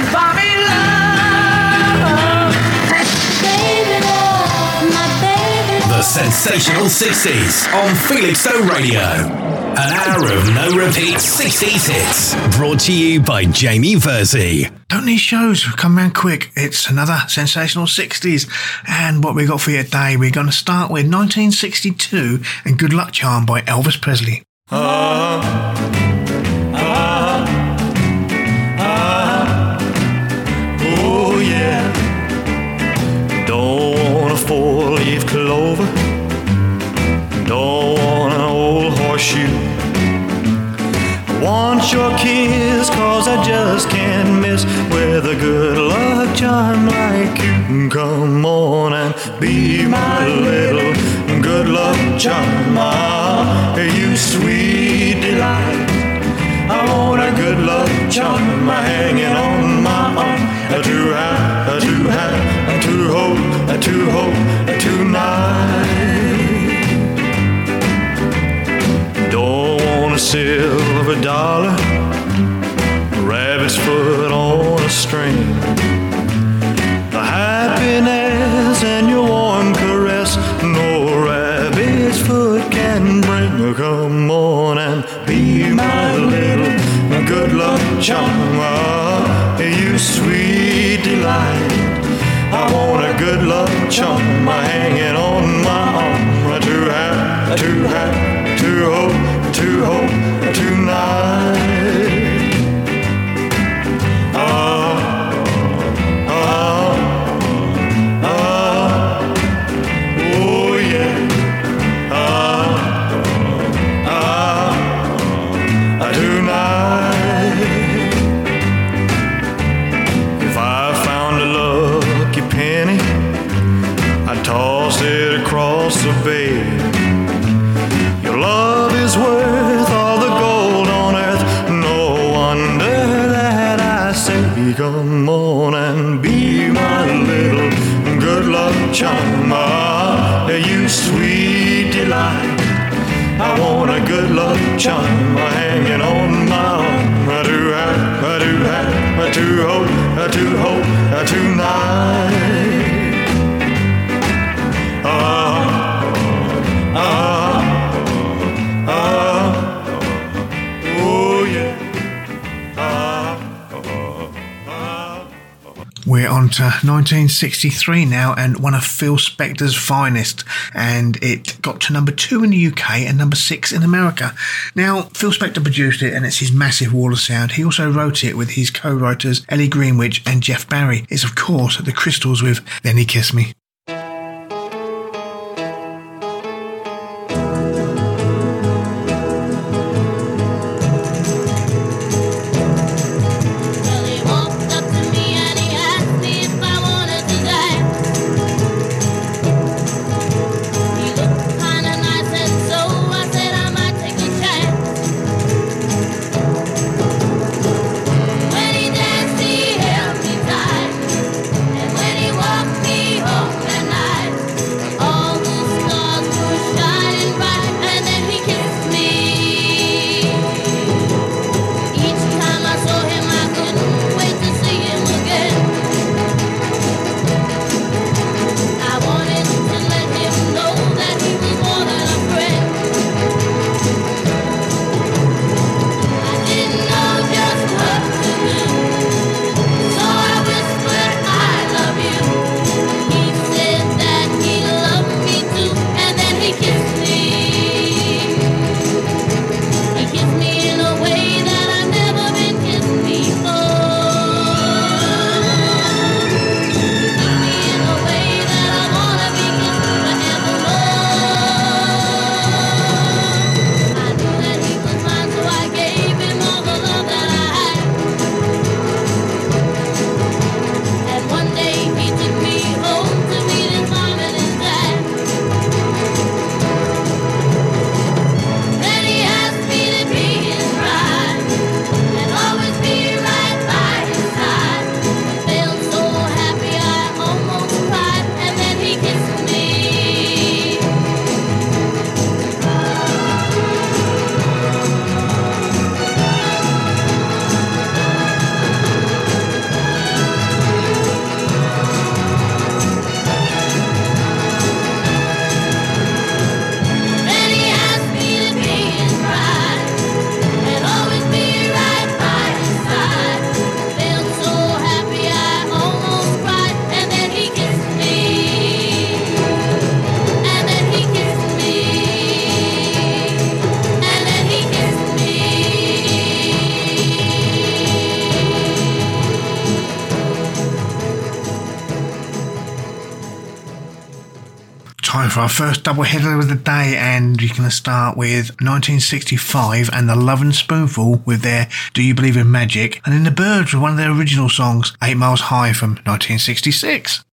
and Bobby Love. Baby love, my baby love. The Sensational 60s on Felixstowe Radio. An hour of no-repeat 60s hits. Brought to you by Jamie Verzi. Don't these shows come round quick? It's another Sensational 60s. And what we got for you today, we're going to start with 1962 and Good Luck Charm by Elvis Presley. Oh yeah. Don't want a four-leaf clover. Don't want an old horseshoe. I want your kiss, cause I just can't miss with a good luck charm like you. Come on and be my little good luck charm. You sweet delight. I want a good luck charm hanging on my arm. To have, to hope tonight. Don't want a silver dollar, a rabbit's foot on a string. The happiness and your warm caress no rabbit's foot can bring. Come on and be my little good luck charm. You sweet delight. I want a good luck charm hanging on my arm. To hope tonight. Oh yeah. Tonight. If I found a lucky penny, I'd toss it across the bed. Your love is worth all the gold on earth. No wonder that I say, come on and be my little good luck charm. You sweet delight. I want a good luck charm hanging on my arm. To hope tonight. Oh yeah. We're on to 1963 now, and one of Phil Spector's finest, and it got to number 2 in the UK and number 6 in America. Now, Phil Spector produced it, and it's his massive wall of sound. He also wrote it with his co-writers Ellie Greenwich and Jeff Barry. It's, of course, the Crystals with Then He Kissed Me. When he danced, he held me tight, and when he walked me home, time for our first double header of the day, and you're going to start with 1965 and the Lovin' Spoonful with their Do You Believe in Magic, and then the Byrds with one of their original songs, 8 Miles High from 1966.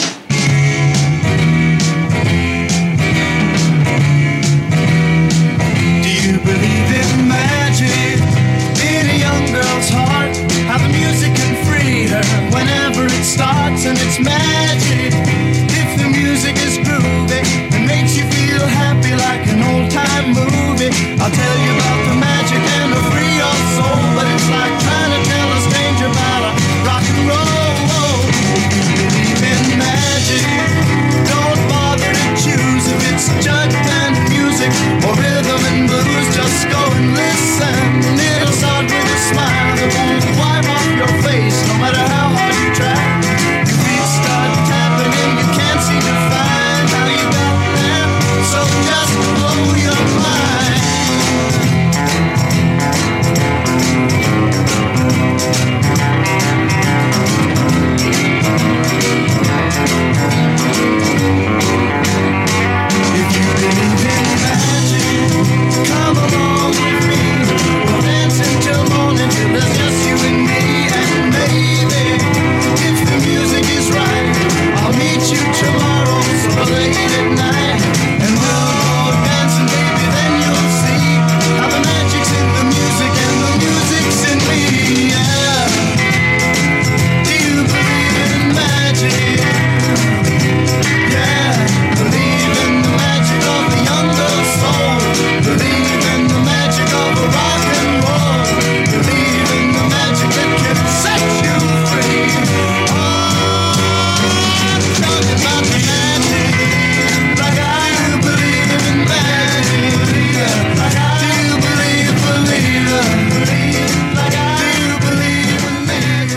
Do you believe in magic in a young girl's heart? How the music can free her whenever it starts, and it's magic. If the music is groovy and makes you feel happy like an old-time movie, I'll tell you about the magic and it'll free your soul. But it's like trying to tell a stranger about a rock and roll. Believe in magic, don't bother to choose if it's jug and music or rhythm and blues. Just go and listen. It'll start with a smile that won't wipe off your face, no matter how hard you try. Your feet start tapping and you can't seem to find how you got there, so just blow your mind. If you believe in magic, come along with me. We'll dance until morning till there's just you and me. And maybe, if the music is right, I'll meet you tomorrow, so late at night. And we'll go dancing, baby, then you'll see how the magic's in the music and the music's in me, yeah. Do you believe in magic? Yeah, believe in the magic of the young girl's soul. Believe in the magic of a rock and roll. Believe in the magic that can set you free. Oh, tell me about the magic. Like I do believe in magic. Like I do believe. Like I do believe in magic.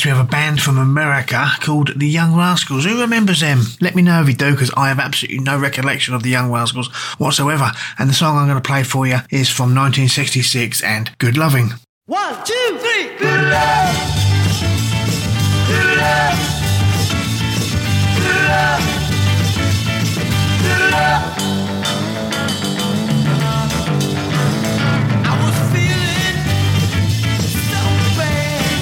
Yes, we have a band from America called the Young Rascals. Who remembers them? Let me know if you do, because I have absolutely no recollection of the Young Rascals whatsoever. And the song I'm going to play for you is from 1966 and Good Loving. 1, 2, 3. Good love. Good love. Good love. Good love. I was feeling so bad.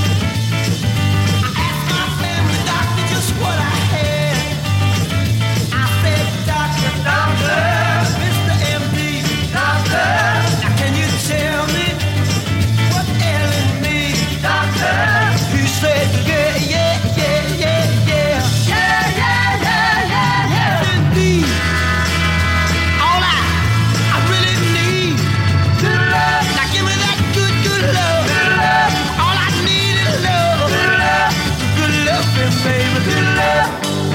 I asked my family doctor just what I had. I said, Doctor, doctor, Mr. MD, doctor, now can you tell me what's ailing me, doctor? He said, yeah, yeah, yeah, yeah, yeah. Yeah, yeah, yeah, yeah, yeah. Indeed, all I really need, good love. Now give me that good, good love. Good love. All I need is love. Good love. Good loving, baby, good love.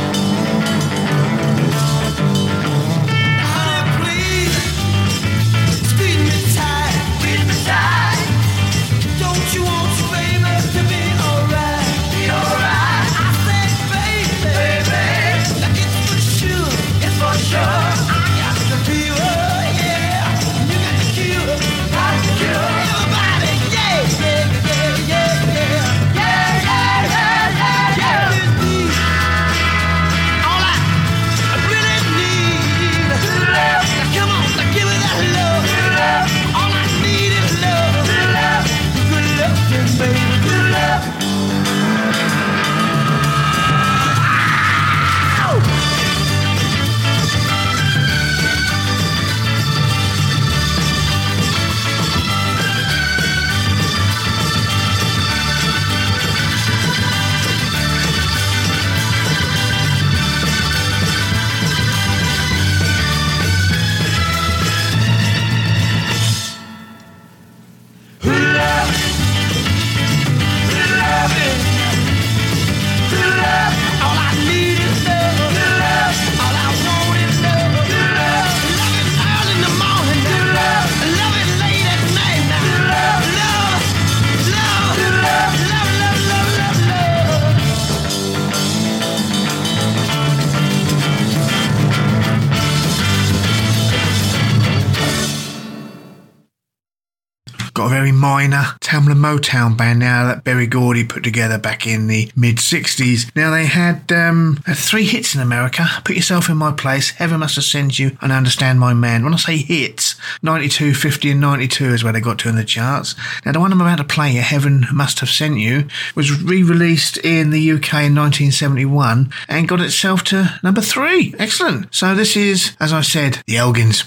Honey, please, squeeze me tight. Squeeze me tight. Don't you want your baby to be alright? Be alright. I said, baby, like it's for sure. It's for sure. I got the fever, yeah. You got the cure. Got the cure. Everybody, yeah, yeah, yeah, yeah, yeah. Yeah, yeah, yeah, yeah, yeah. Indeed, all I really need, good love. Now come on, now give me that love. Good love. All I need is love. Good love. Good loving, baby, good love. Ow! Good love. Good loving. Good love. All I need is love. Good love. All I want is love. Good love. Love it early in the morning. Good love. Love it late at night. Good love. Love. Love. Good love. Love, love, love, love, love. Got a very minor Tamla Motown band now that Berry Gordy put together back in the mid-60s. Now, they had 3 hits in America. Put Yourself in My Place, Heaven Must Have Sent You, and Understand My Man. When I say hits, 92, 50 and 92 is where they got to in the charts. Now, the one I'm about to play you, Heaven Must Have Sent You, was re-released in the UK in 1971 and got itself to number 3. Excellent. So this is, as I said, the Elgins.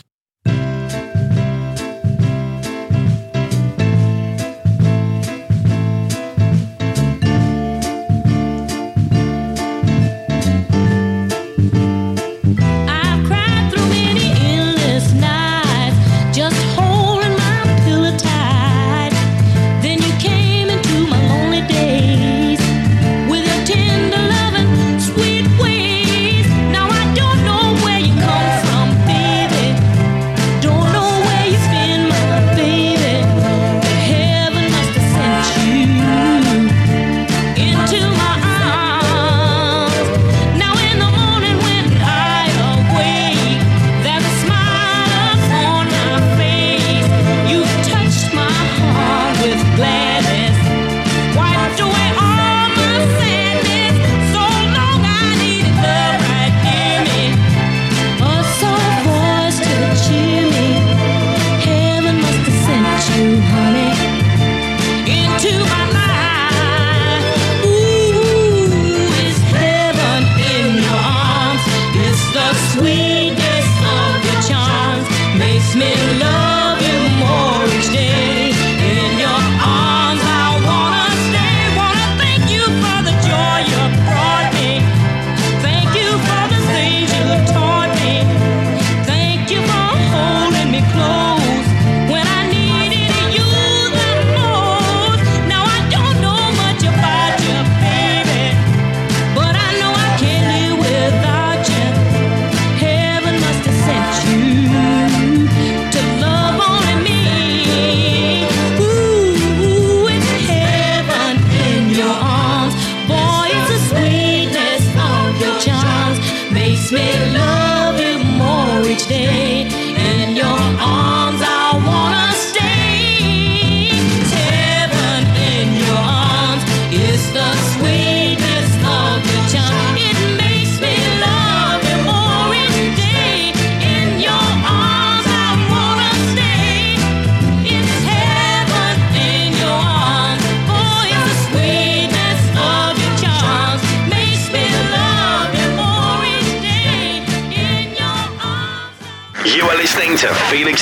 I've cried through many endless nights, just holding my pillow tight. Then you came into my lonely days with your tender loving, sweet ways. Now I don't know where you come from, baby.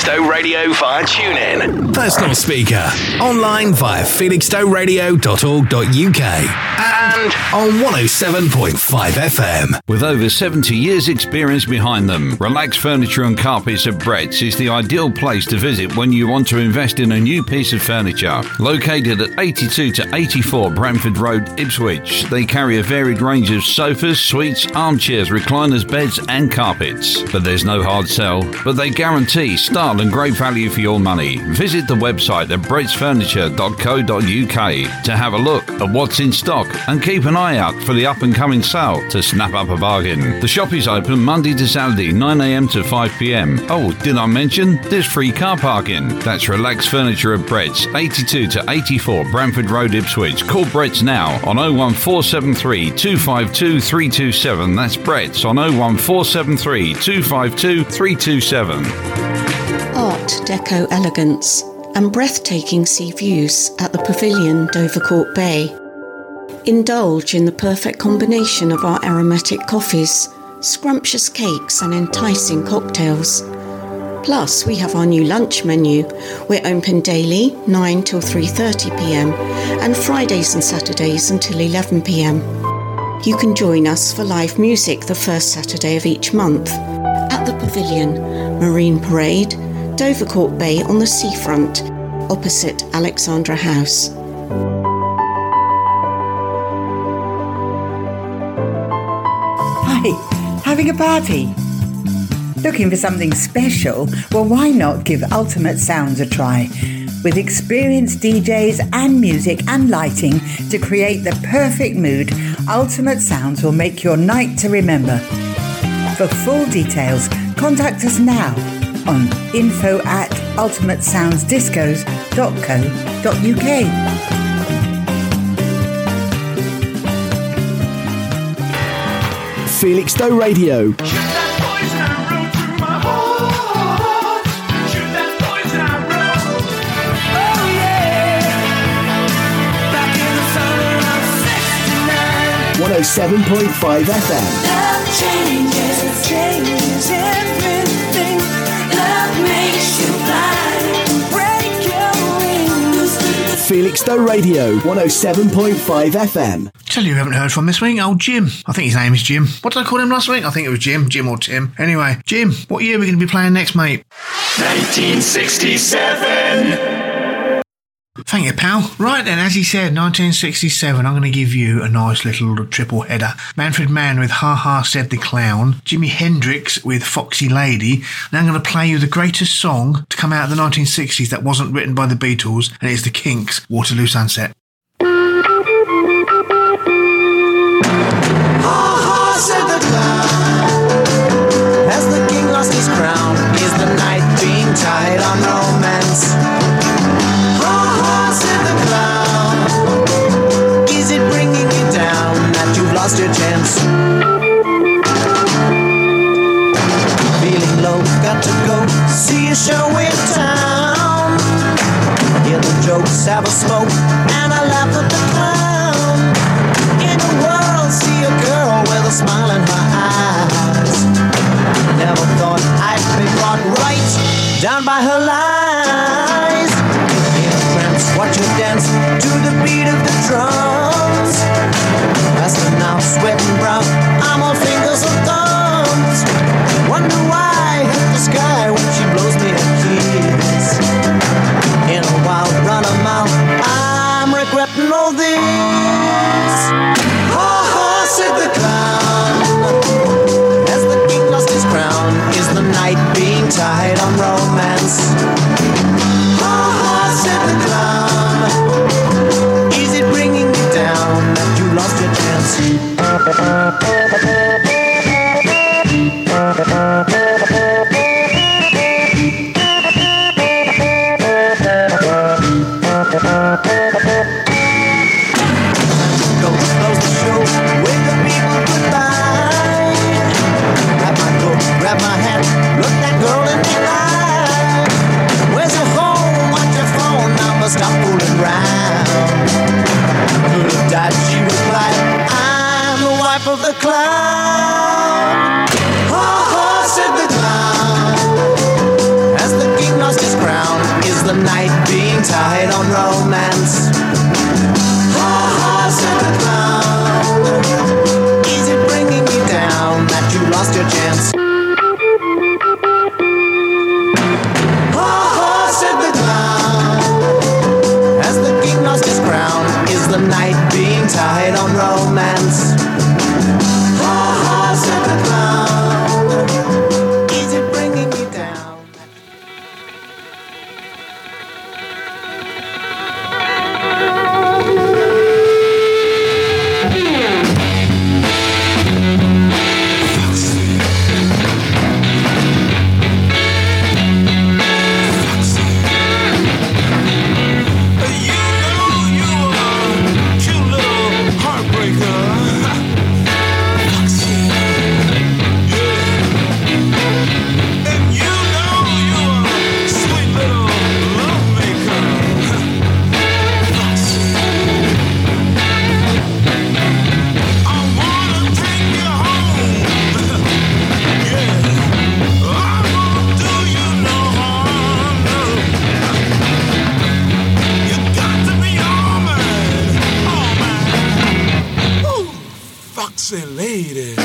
Felixstowe Radio via TuneIn, personal speaker, online via felixstoweradio.org.uk and on 107.5 FM. With over 70 years experience behind them, Relax Furniture and Carpets at Brett's is the ideal place to visit when you want to invest in a new piece of furniture. Located at 82 to 84 Bramford Road, Ipswich, they carry a varied range of sofas, suites, armchairs, recliners, beds and carpets. But there's no hard sell, but they guarantee style and great value for your money. Visit the website at brettsfurniture.co.uk to have a look at what's in stock and keep an eye out for the up and coming sale to snap up a bargain. The shop is open Monday to Saturday 9am to 5pm. Oh, did I mention there's free car parking? That's Relax Furniture at Brett's, 82 to 84 Bramford Road, Ipswich. Call Brett's now on 01473 252 327. That's Brett's on 01473 252 327. Art Deco elegance and breathtaking sea views at the Pavilion, Dovercourt Bay. Indulge in the perfect combination of our aromatic coffees, scrumptious cakes and enticing cocktails. Plus, we have our new lunch menu. We're open daily, 9 till 3:30pm, and Fridays and Saturdays until 11pm. You can join us for live music the first Saturday of each month at the Pavilion, Marine Parade, Dovercourt Bay on the seafront, opposite Alexandra House. Hi, having a party? Looking for something special? Well, why not give Ultimate Sounds a try? With experienced DJs and music and lighting to create the perfect mood, Ultimate Sounds will make your night to remember. For full details, contact us now on info@ultimatesoundsdiscos.co.uk. Felixstowe Radio. Oh, 107.5 FM. Love changes everything. Love makes you fly, break your wings. Felixstowe Radio, 107.5 FM. Tell you who haven't heard from this week, old Jim. I think his name is Jim. What did I call him last week? I think it was Jim or Tim. Anyway, Jim, what year are we going to be playing next, mate? 1967. Thank you, pal. Right then, as he said, 1967, I'm going to give you a nice little triple header. Manfred Mann with Ha Ha Said the Clown, Jimi Hendrix with Foxy Lady, and I'm going to play you the greatest song to come out of the 1960s that wasn't written by the Beatles, and it's the Kinks, Waterloo Sunset. Ha ha said the clown, as the king lost his crown, is the night being tied on romance? Is it bringing you down that you've lost your chance? Feeling low, got to go see a show in town. Hear the jokes, have a smoke, and I laugh at the clown. In the world, see a girl with a smile in her eyes. Never thought I'd be brought right down by her lies. Watch her dance to the beat of the drums. Faster now, sweating brown, I'm all fingers and thumbs. Wonder why I hit the sky when she blows me a kiss. In a wild run of mouth, I'm regretting all this. Ha ha, said the clown, as the king lost his crown. Is the night being tied on romance? Ha ha, said the clown. Is it bringing you down that you lost your chance? Go close the show, wave the people goodbye. Grab my coat, grab my hat, look that girl in the eye. Where's night being tied on romance. Ha ha, said the clown. Is it bringing you down that you lost your chance? Ha ha, said the clown. As the king lost his crown, is the night being tied on romance? Ha ha, said the clown. Is it bringing you down? Foxy lady.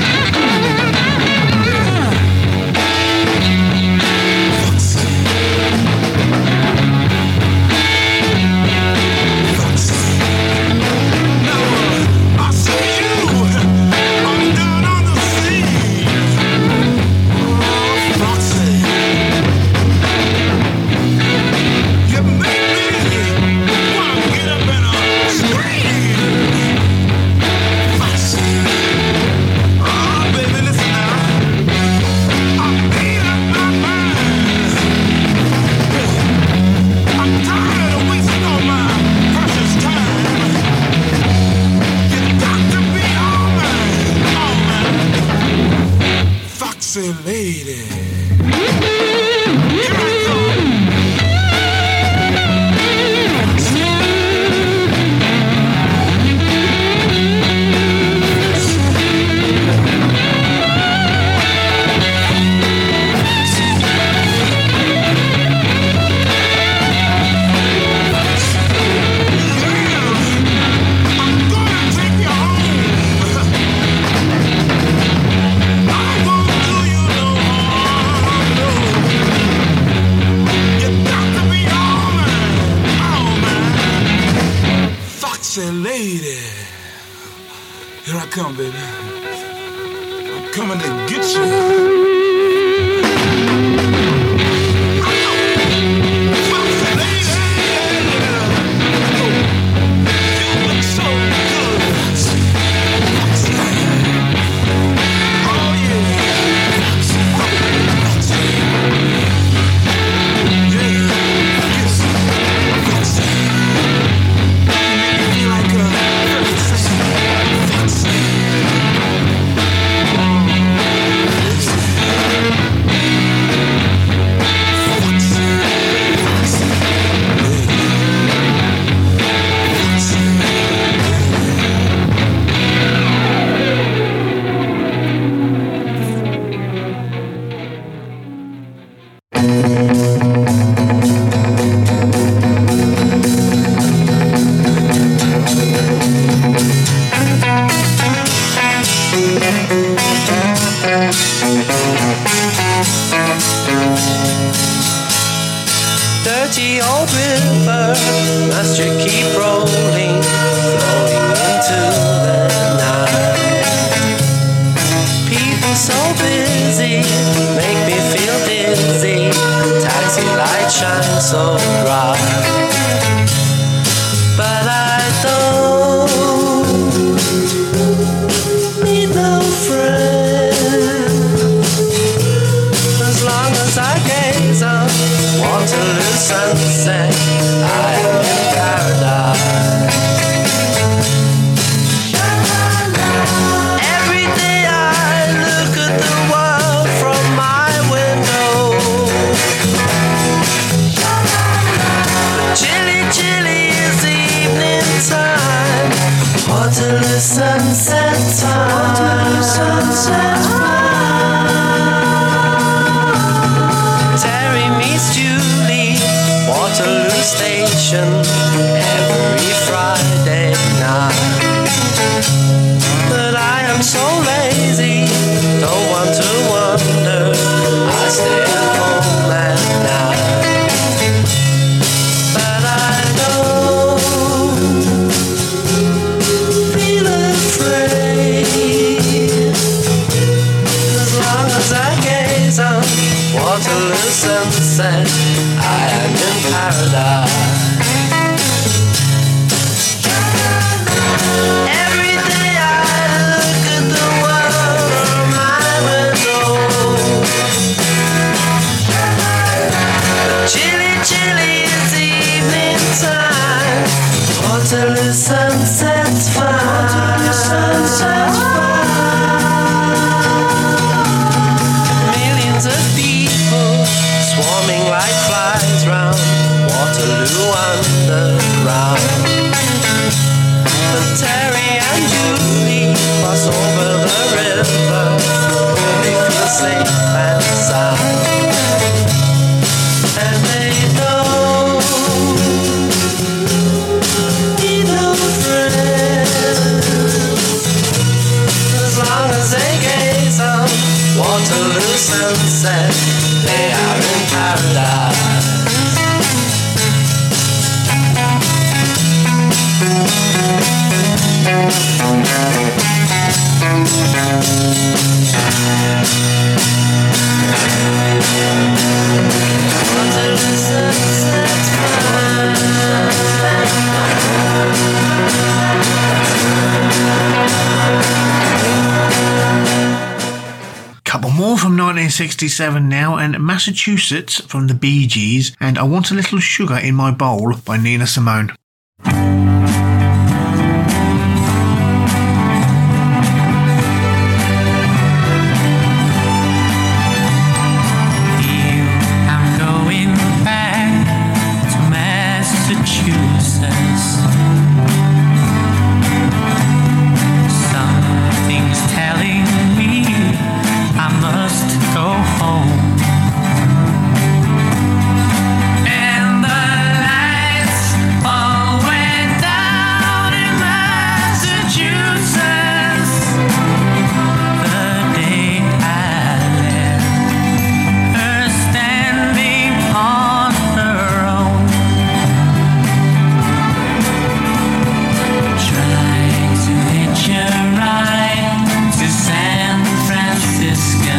Foxy lady. Foxy lady. Here I come, baby. I'm coming to get you. Dirty old river, must you keep rolling, flowing into the night? People so busy, make me feel dizzy, taxi lights shine so bright. But I don't need no friend, as long as I gaze on Waterloo sunset, I am in paradise. Every day I look at the world from my window. But chilly, chilly is the evening time. Waterloo sunset time. Waterloo sunset time. Terry meets Julie, water station every Friday night. But I am so lazy, don't want to wander, I stay at home at night. But I don't feel afraid, as long as I gaze on Waterloo sunset, I am in paradise. Every day I look at the world from my window. Chilly, chilly, it's evening time. Waterloo sunset's fine. Waterloo sunset's fine. Millions of people swarming like flies round Waterloo Underground. But Terry and Julie cross over the river, they feel safe and sound. And they don't need no friends, as long as they gaze on Waterloo sunset, they are in paradise. Waterloo sunset's Couple more from 1967 now, and Massachusetts from the Bee Gees, and I Want a Little Sugar in My Bowl by Nina Simone. And the lights all went down in Massachusetts the day I left her standing on her own, trying to hitch a ride to San Francisco.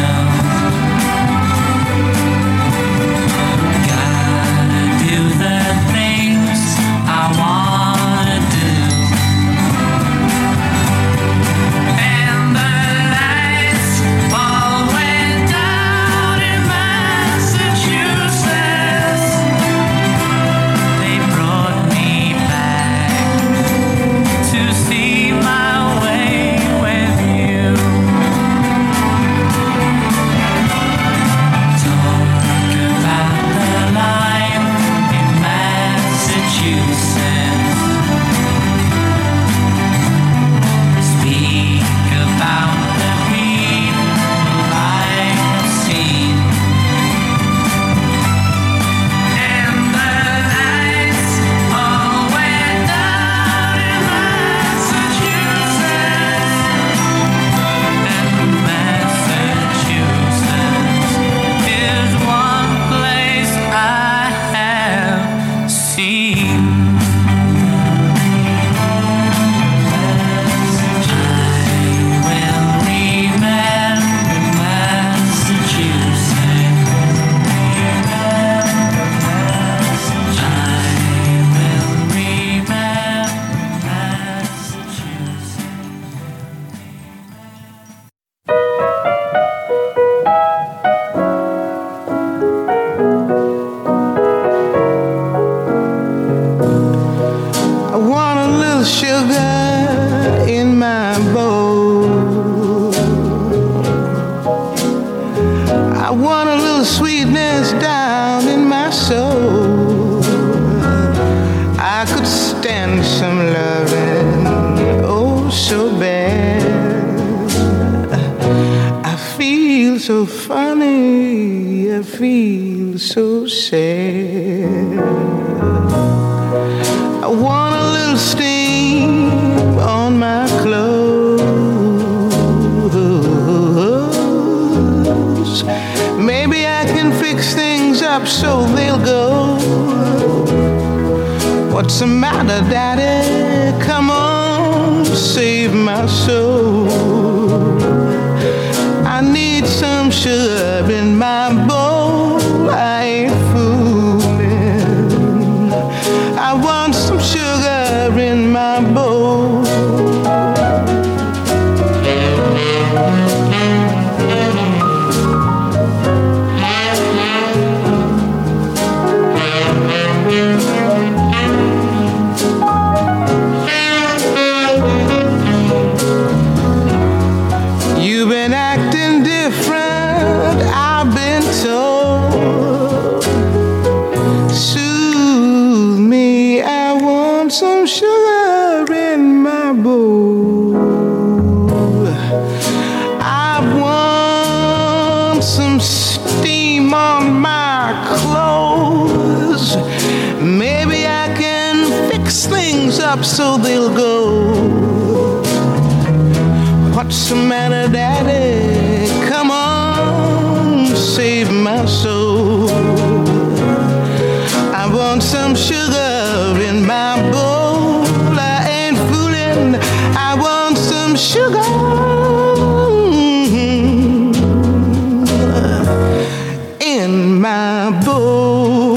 so funny, I feel so sad. they'll go. What's the matter, Daddy? Come on, save my soul. I need some sugar in my bowl. I ain't fooling. I want some sugar in my bowl. You've been acting different, I've been told. Soothe me, I want some sugar in my bowl. I want some steam on my clothes. Maybe I can fix things up so they'll go. What's the matter, Daddy? Come on, save my soul. I want some sugar in my bowl. I ain't fooling. I want some sugar in my bowl.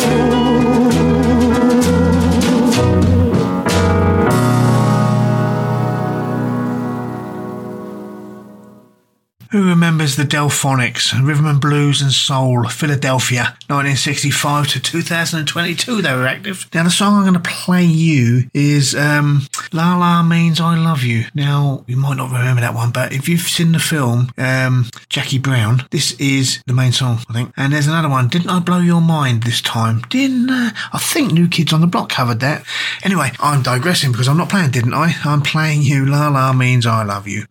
Who remembers the Delphonics, Rhythm and Blues and Soul, Philadelphia, 1965 to 2022 they were active. Now the song I'm going to play you is La La Means I Love You. Now, you might not remember that one, but if you've seen the film Jackie Brown, this is the main song, I think. And there's another one, Didn't I Blow Your Mind this time? Didn't I think New Kids on the Block covered that. Anyway, I'm digressing because I'm not playing Didn't I? I'm playing you La La Means I Love You.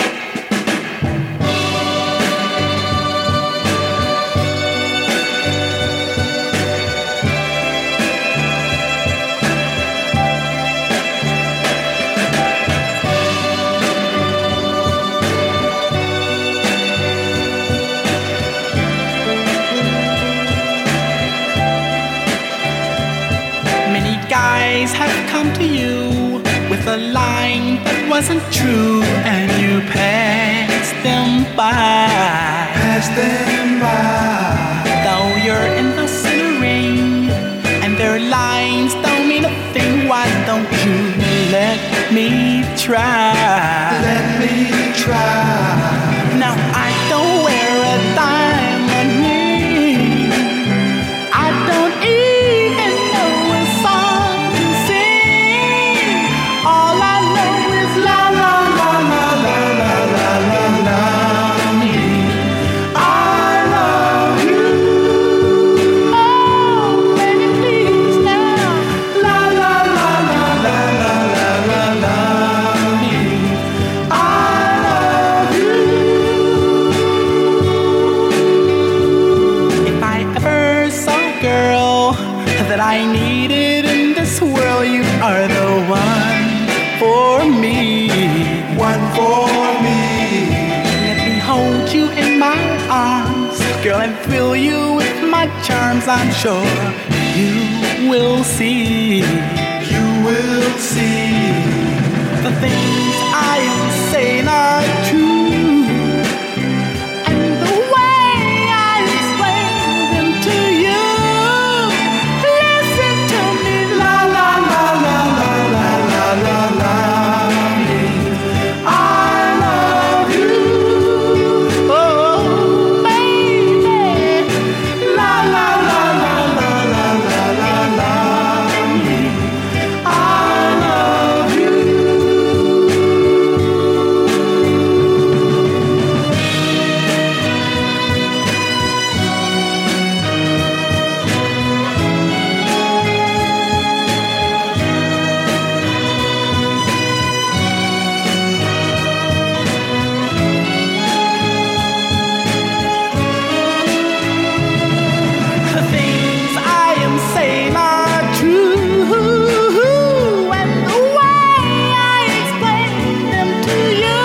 Guys have come to you with a line that wasn't true, and you passed them by. Passed them by. Though you're in the center ring, and their lines don't mean a thing, why don't you let me try? Let me try. Now I don't wear a diamond ring. I don't even know a song to sing. All I know is la la la la la la la la la me. I love you. Oh, baby, please now. La la la la la la la la la me. I love you. If I ever saw a girl that I needed in this world, you are the one for me. One for me. Let me hold you in my arms, girl, and fill you with my charms. I'm sure you will see. You will see. The things I am saying are true, and the way I explain them to you. Listen to me, la la la la la la la la la me. I love you. Oh, baby. La la la la la la la la la me. I love you. The things I am saying are true, and the way I explain them to you.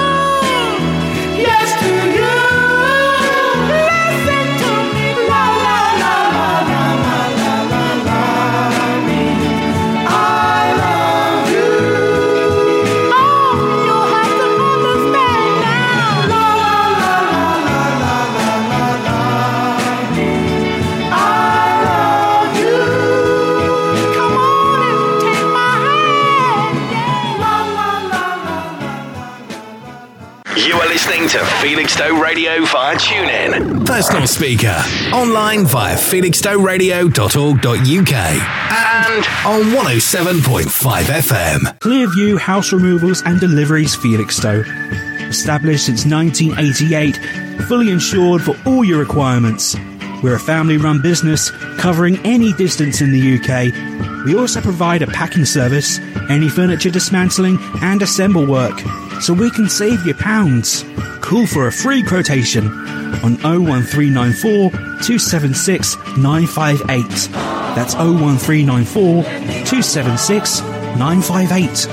Yes, to you. Listen to me, la la la la la la Felixstowe Radio via TuneIn, personal speaker, online via felixstoweradio.org.uk and on 107.5 FM. Clearview House Removals and Deliveries Felixstowe. Established since 1988, fully insured for all your requirements. We're a family-run business covering any distance in the UK. We also provide a packing service, any furniture dismantling and assemble work, so we can save you pounds. Call for a free quotation on 01394 276 958. That's 01394 276 958.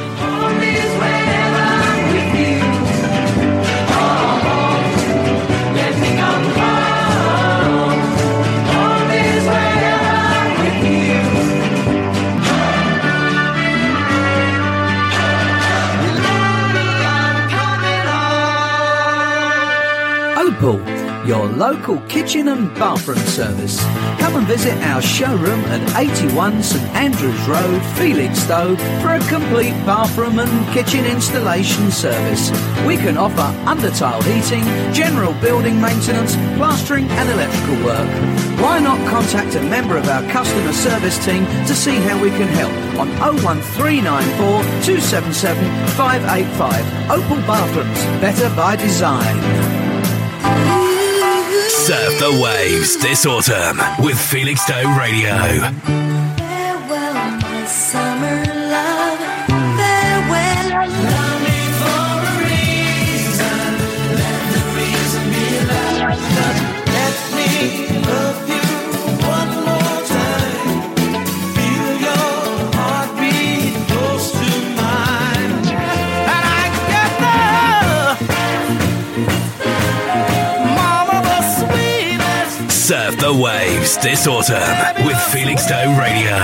Your local kitchen and bathroom service. Come and visit our showroom at 81 St Andrews Road, Felixstowe, for a complete bathroom and kitchen installation service. We can offer under-tile heating, general building maintenance, plastering and electrical work. Why not contact a member of our customer service team to see how we can help on 01394 277 585. Opal Bathrooms, better by design. Surf the waves this autumn with Felixstowe Radio. Farewell, my summer love. Farewell. Love me for a reason. Let the reason be love. Let me love you one more time. Feel your heartbeat close to mine. And I get Surf the waves this autumn with Felixstowe Radio.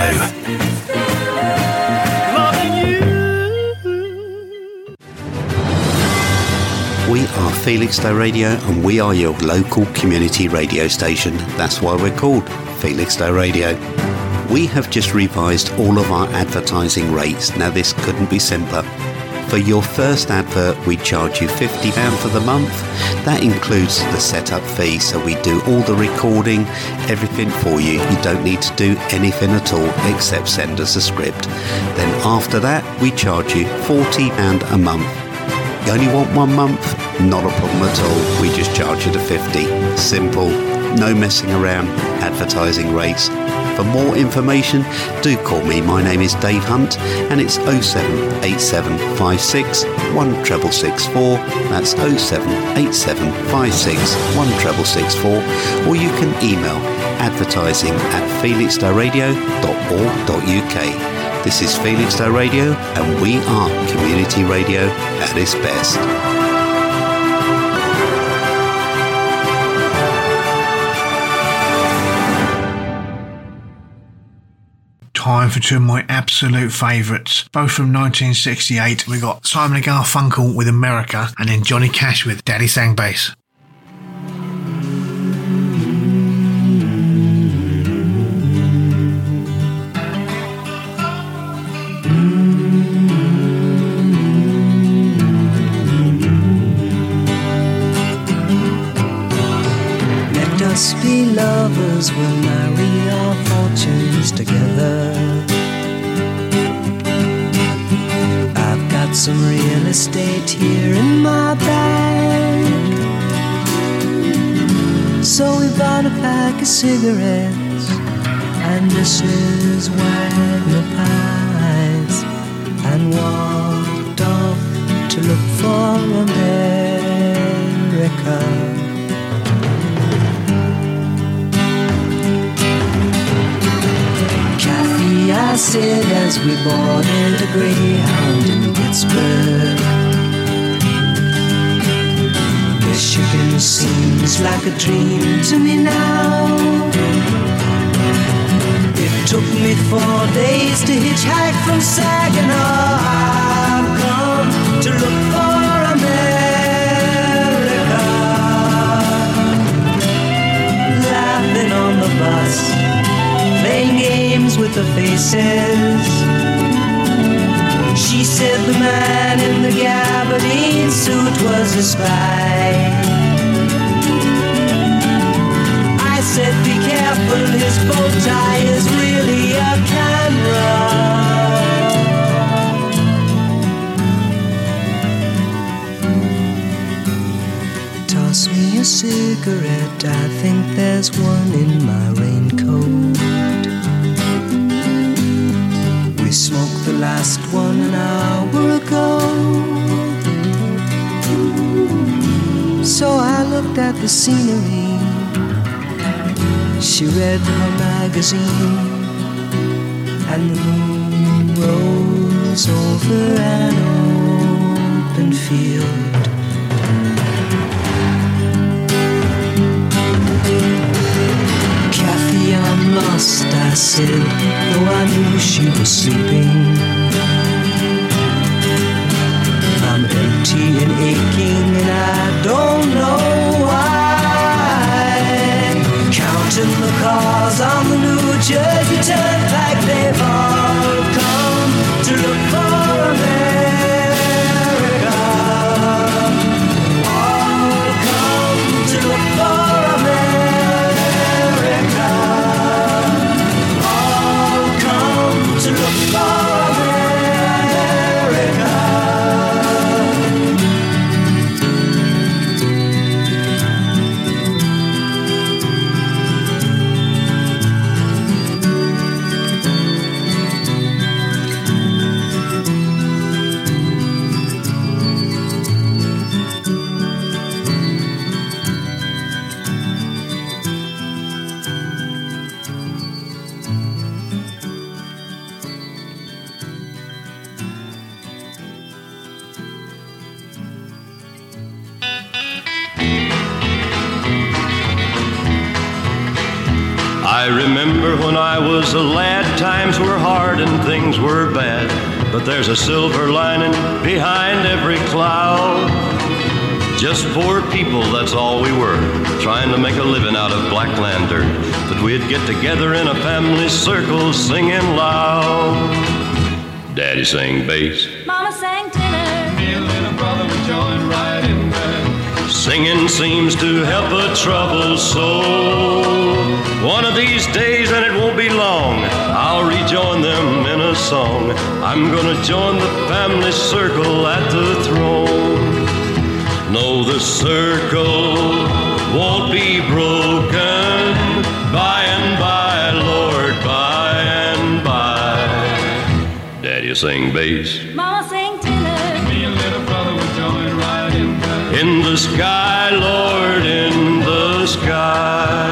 We are Felixstowe Radio and we are your local community radio station. That's why we're called Felixstowe Radio. We have just revised all of our advertising rates. Now this couldn't be simpler. For your first advert, we charge you £50 for the month. That includes the setup fee, so we do all the recording, everything for you. You don't need to do anything at all except send us a script. Then after that, we charge you £40 a month. You only want 1 month? Not a problem at all. We just charge you the 50. Simple. No messing around. Advertising rates. For more information, do call me. My name is Dave Hunt and it's 0787561 6664. That's 0787561 6664. Or you can email advertising@felixstoweradio.org.uk. This is Felixstowe Radio and we are community radio at its best. Time for two of my absolute favourites, both from 1968. We got Simon and Garfunkel with America and then Johnny Cash with Daddy Sang Bass. Let us be lovers, we'll marry our fortunes together. I've got some real estate here in my bag, so we bought a pack of cigarettes and Mrs. Wagner pies and walked off to look for America. I said as we boarded a Greyhound in Pittsburgh, Michigan seems like a dream to me now. It took me 4 days to hitchhike from Saginaw. I've come to look for America. Laughing on the bus, playing games with the faces. She said the man in the gabardine suit was a spy. said be careful, his bow tie is really a camera. Toss me a cigarette, I think there's one in my raincoat. We smoked the last one an hour ago. So I looked at the scenery. She read her magazine, and the moon rose over an open field. Kathy, I'm lost, I said, though I knew she was sleeping. I'm empty and aching, and I don't know why. Counting the cars on the New Jersey Turnpike, they've all come to look for America. All come to look for America. All come to look for America. I remember when I was a lad, times were hard and things were bad, but there's a silver lining behind every cloud. Just poor people, that's all we were, trying to make a living out of black lantern, but we'd get together in a family circle singing loud. Daddy sang bass, Mama sang tenor. Me and little brother would join right in there. singing seems to help a troubled soul. One of these days, and it won't be long, I'll rejoin them in a song. I'm gonna join the family circle at the throne. No, the circle won't be broken. By and by, Lord, by and by. Daddy sing bass, Mama sang tenor. Me and little brother would join right in there. in the sky, Lord, in the sky.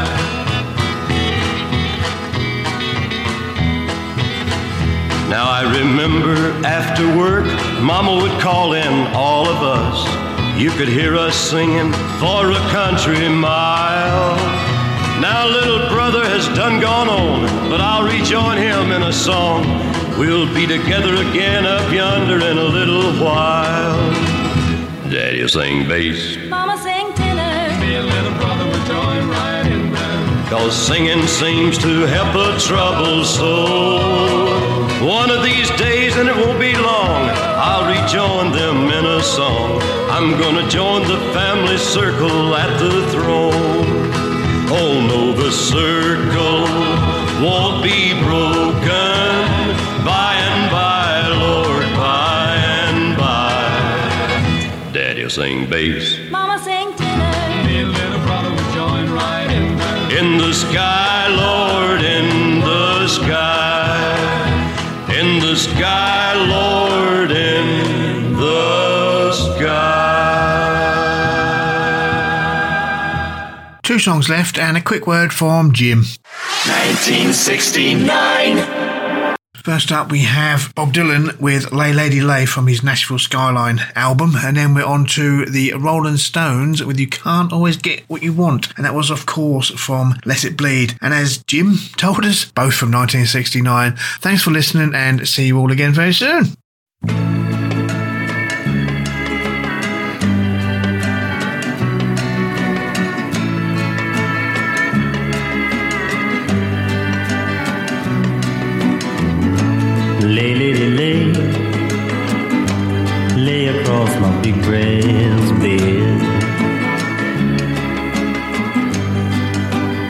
Now I remember after work, Mama would call in all of us. You could hear us singing for a country mile. Now little brother has done gone on, but I'll rejoin him in a song. We'll be together again up yonder in a little while. Daddy'll sing bass, Mama sang tenor. Me and little brother would join right in there. 'cause singing seems to help a troubled soul. One of these days, and it won't be long, I'll rejoin them in a song. I'm gonna join the family circle at the throne. Oh no, the circle won't be broken. By and by, Lord, by and by. Daddy'll sing bass, Mama sang tenor. Me and little brother would join right in there. in the sky, Lord, in the sky. In the sky, Lord, in the sky. Two songs left and a quick word from Jim. 1969. First up, we have Bob Dylan with Lay Lady Lay from his Nashville Skyline album, and then we're on to the Rolling Stones with You Can't Always Get What You Want, and that was, of course, from Let It Bleed. And as Jim told us, both from 1969. Thanks for listening, and see you all again very soon. Lay, lady, lay, lay across my big brass bed.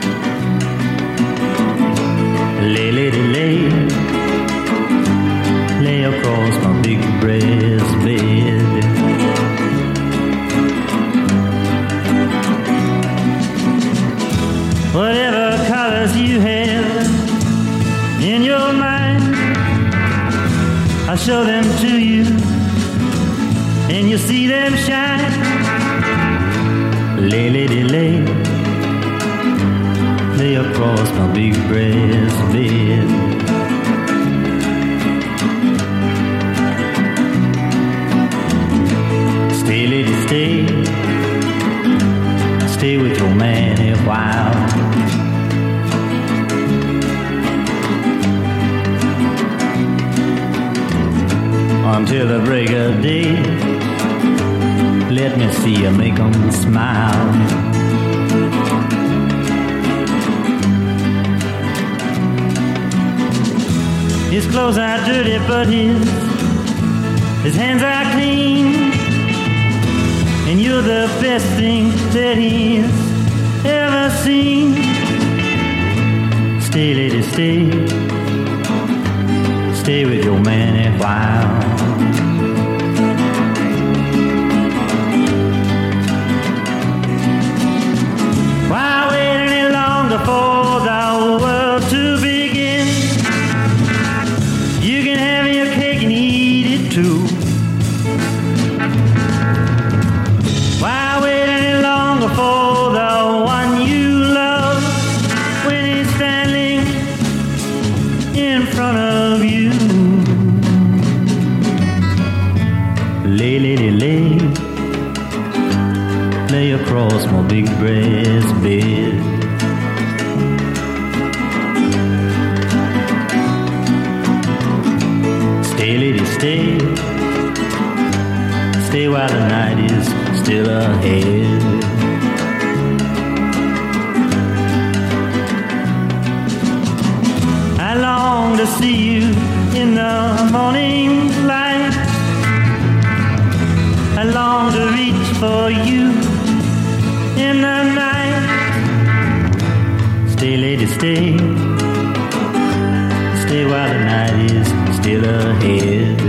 I'll show them to you, and you'll see them shine. Lay, lady, lay, lay across my big breast bed. Stay, lady, stay, stay with your man a while. Until the break of day, let me see you make them smile. His clothes are dirty, but his hands are clean. And you're the best thing that he's ever seen. Stay, lady, stay, stay with your man a while. Why wait any longer for the world to begin? You can have your cake and eat it too. Why wait any longer for the one you love when he's standing in front of you? Lay, lady, lay, lay across my big breast bed. Stay, lady, stay, stay while the night is still ahead. I long to see you in the morning light. I long to reach for you in the night. Stay, lady, stay, stay while the night is still ahead.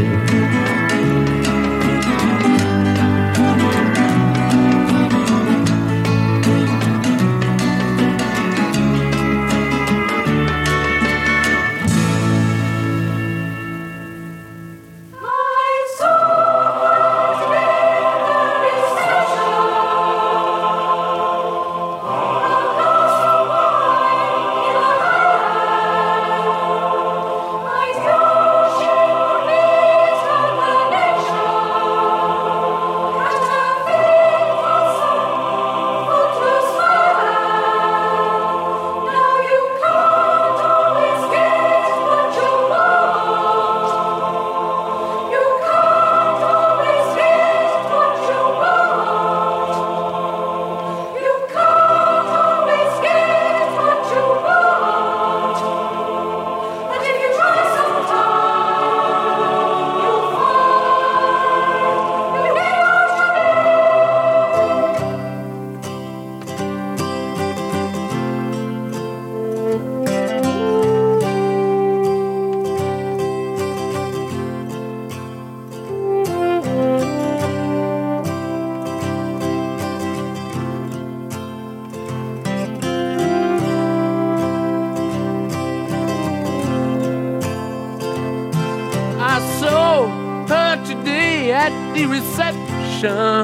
the reception.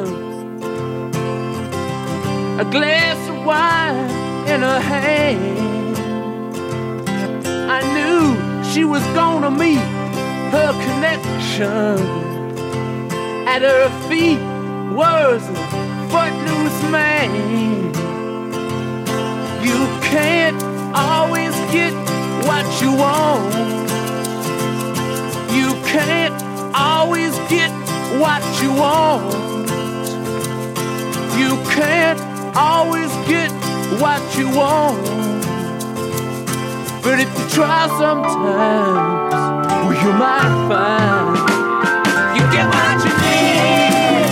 A glass of wine in her hand. I knew she was gonna meet her connection. At her feet was a footloose man. You can't always get what you want. You can't always get what you want. You can't always get what you want. But if you try sometimes, well, you might find you get what you need.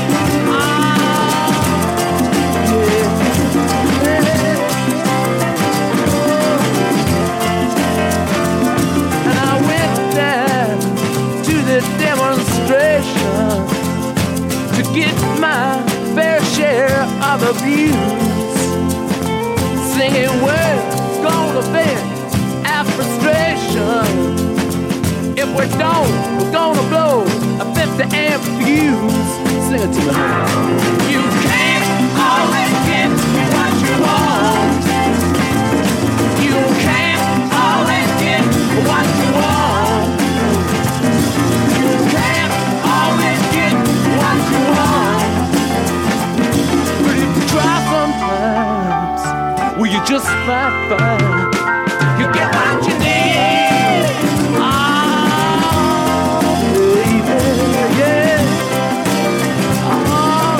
And I went down to the demonstration to get my fair share of abuse, singing words gonna vent our frustration. If we don't, we're gonna blow news. Sing it to me. You can't always get what you want. You can't always get what you want. You can't always get what you want. But if you try sometimes, well, you just might find you get what you need. Oh, baby, yeah. Oh.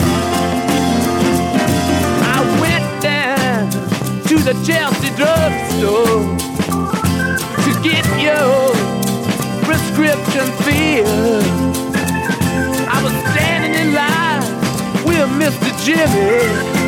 I went down to the Chelsea drugstore to get your prescription filled. I was standing in line with Mr. Jimmy.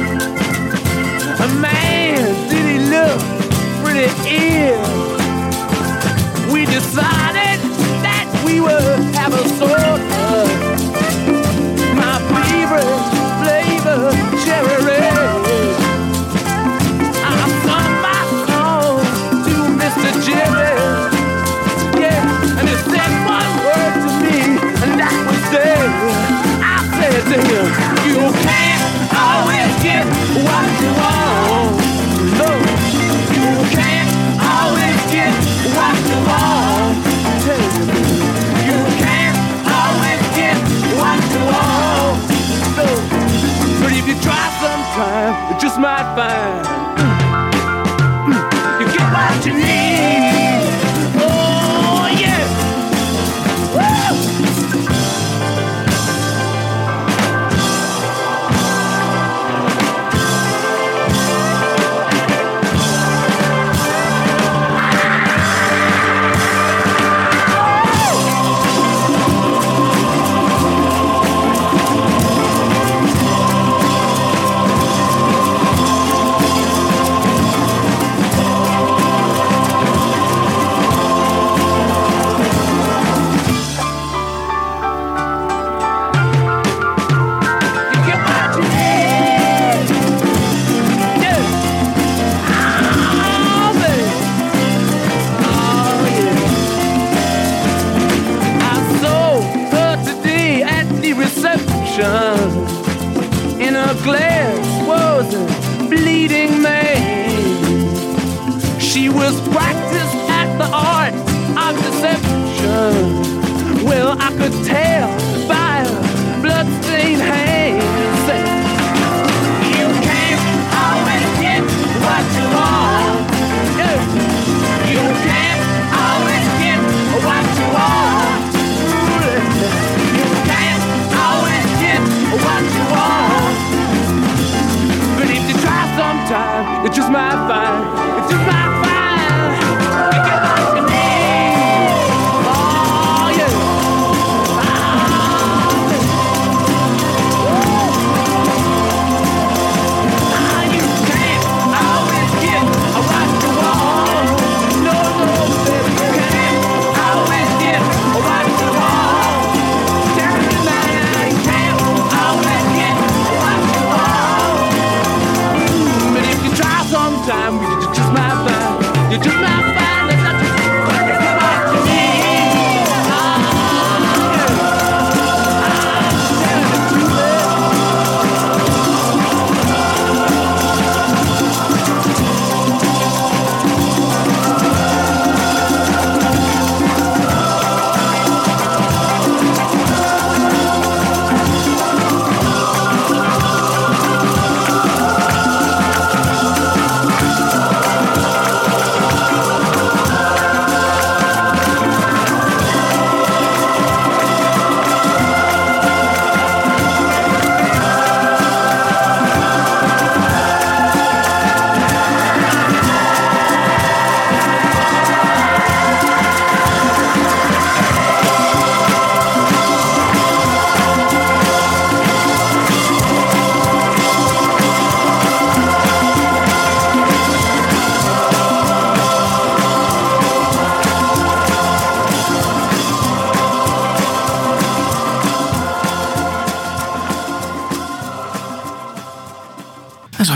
Man, did he look pretty ill. We decided that we would have a soda. My favorite flavor, cherry red. I sung my song to Mr. Jimmy. Yeah, and he said one word to me, and that was this. I said to him, you can't always get what you want. No, you can't always get what you want. You can't always get what you want. No, but if you try sometime, you just might find you get what you need. Oh yeah. Woo!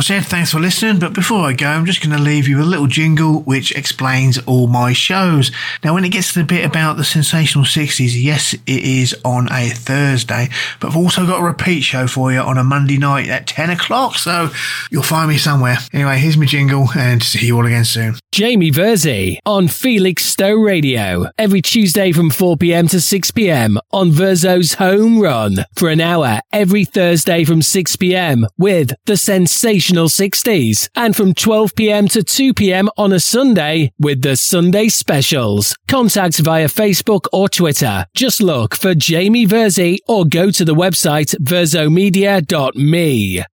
said, thanks for listening, but before I go, I'm just going to leave you a little jingle which explains all my shows. Now, when it gets to the bit about the Sensational 60s, yes, it is on a Thursday, but I've also got a repeat show for you on a Monday night at 10 o'clock, so you'll find me somewhere. Anyway, here's my jingle, and see you all again soon. Jamie Verzi on Felixstowe Radio, every Tuesday from 4pm to 6pm on Verzo's Home Run, for an hour every Thursday from 6pm with the Sensational 60s, and from 12pm to 2pm on a Sunday with the Sunday Specials. Contact via Facebook or Twitter. Just look for Jamie Verzi or go to the website verzomedia.me.